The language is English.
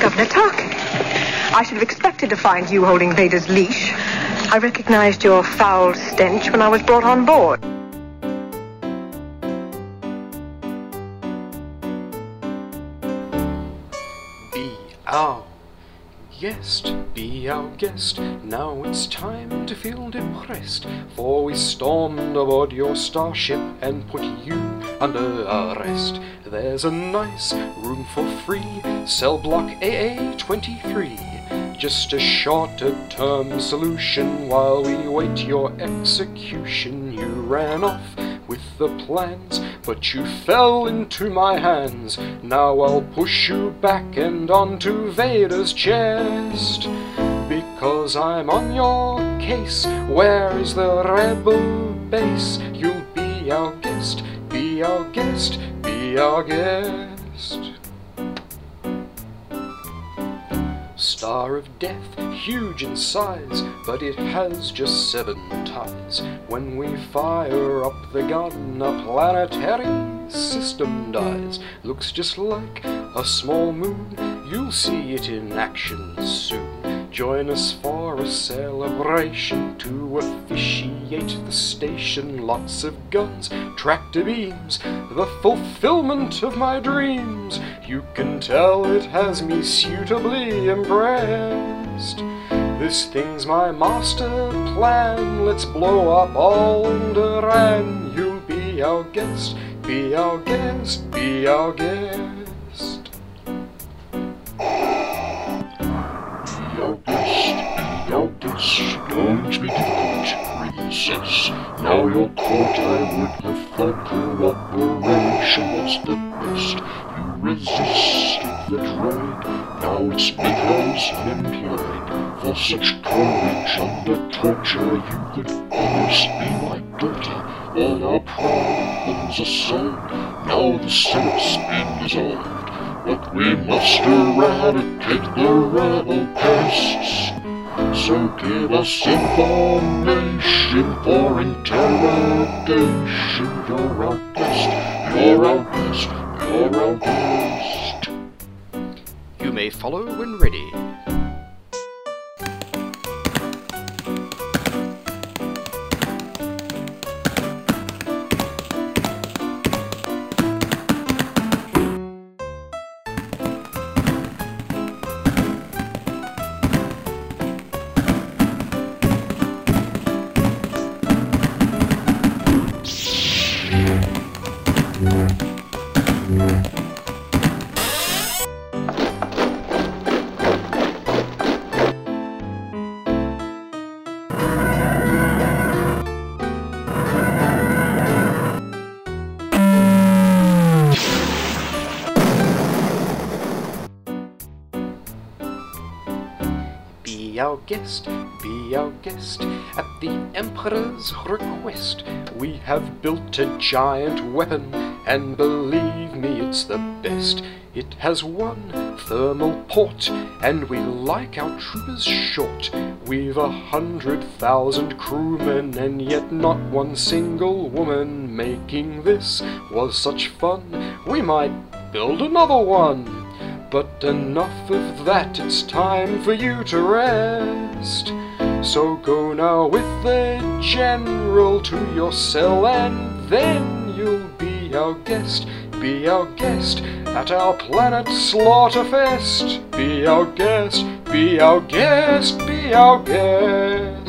Governor Tarkin. I should have expected to find you holding Vader's leash. I recognized your foul stench when I was brought on board. Be our guest, be our guest. Now it's time to feel depressed, for we stormed aboard your starship and put you under arrest. There's a nice room for free, cell block AA23. Just a shorter-term solution while we wait your execution. You ran off with the plans, but you fell into my hands. Now I'll push you back and onto Vader's chest, because I'm on your case. Where is the rebel base? You'll be our guest, be our guest, be our guest. Star of Death, huge in size, but it has just 7 ties. When we fire up the gun, a planetary system dies. Looks just like a small moon, you'll see it in action soon. Join us for a celebration to officiate the station. Lots of guns, tractor beams, the fulfillment of my dreams. You can tell it has me suitably impressed. This thing's my master plan. Let's blow up Alderaan. You'll be our guest, be our guest, be our guest. Don't be difficult, princess. Now you're caught. I would have thought cooperation was the best. You resisted the droid, now it's because unemployed. For such courage under torture, you could almost be my daughter. All our problems aside, now the Senate's been dissolved. But we must eradicate the rebel pests. So give us information for interrogation. You're our guest, you're our guest, you're our guest. You may follow when ready. Be our guest, at the Emperor's request. We have built a giant weapon, and believe me, it's the best. It has 1 thermal port, and we like our troopers short. We've 100,000 crewmen, and yet not 1 single woman. Making this was such fun, we might build another one. But enough of that, it's time for you to rest. So go now with the General to your cell, and then you'll be our guest, be our guest at our planet Slaughterfest. Be our guest, be our guest, be our guest.